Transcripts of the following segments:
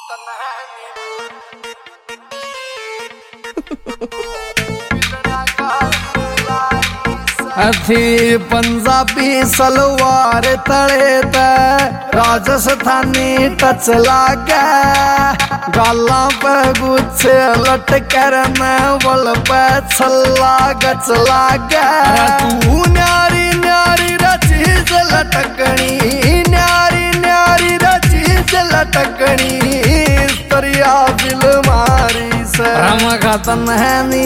थी पंजाबी सलवार तले राजस्थानी टच लागे गाला पे गुच्छे लटकर बल पे छल्ला गच लागे तू न्यारी न्यारी रचीज लटकनी न्यारी न्यारी रचीज लटकनी तरिया दिल मारी से रम खातन है नी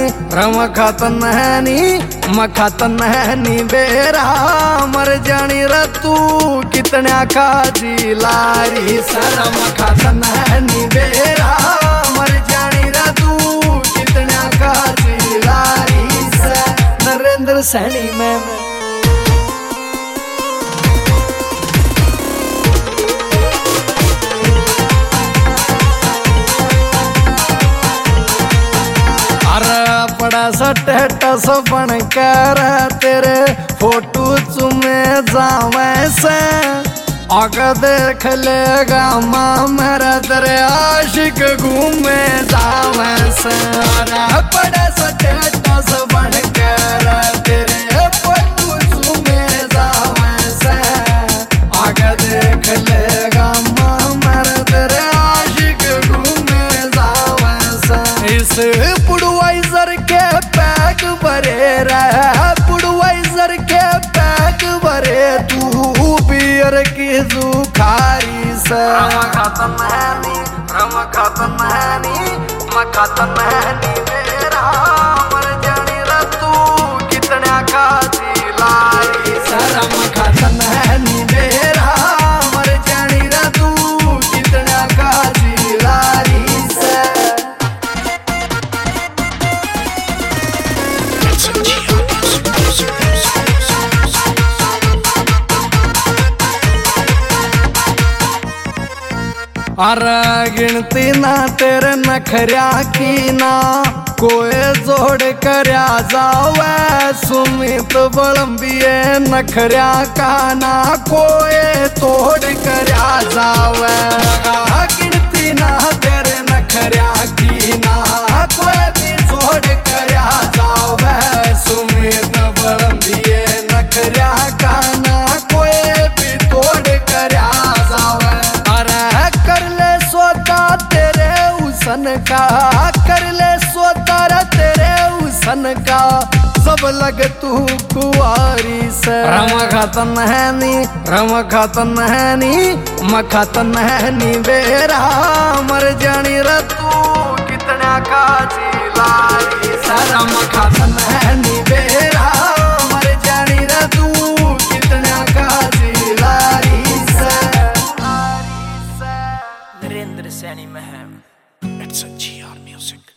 मखातन है नी बेरा मर जानी रतू कितने खाजी लारी शरम खातन है नी बेरा मर जानी रतू कितने खाजी लारी से नरेंद्र सैनी में बड़ा सा स्टेटस बनकर तेरे फोटो चुमे जावे से आगे देख लेगा माँ मेरा तेरे आशिक घूमे जावे से बड़ा सा स्टेटस बनकर तेरे फोटो चुमे जावे से आगे देख लेगा माँ मेरा तेरे आशिक घूमे जावे से इस बुडवाइजर के पैक भरे रहे बुडवाइजर के पैक भरे तू बियर की जुखारी से मखातन है नी मेरा मर जानी रतू कितने खाजी लारी से मखातन है नी मेरा मर जानी रतू कितने खाजी लारी से अरे गिनती ना तेरे नखरिया की ना कोई जोड़ करया जावे सुमित बलम्बिये नखरिया का ना कोई तोड़ करया जावे गिनती ना तेरे नखरिया की ना कोई भी जोड़ करया जावे सुमित बलम्बिये नखरिया का ना कोई भी तोड़ करया जावे कर ले सोता तेरे उसन का कर ले सोता तेरे उसन का सब लग तू कुआरी से रम खातन है नी मखातन है नी बेरा मर जानी रतू कितना खाजी लारी से रम खातन है नी बेरा मर जानी रतू कितना खाजी लारी से Narendra Sani Maham. It's a GR Music.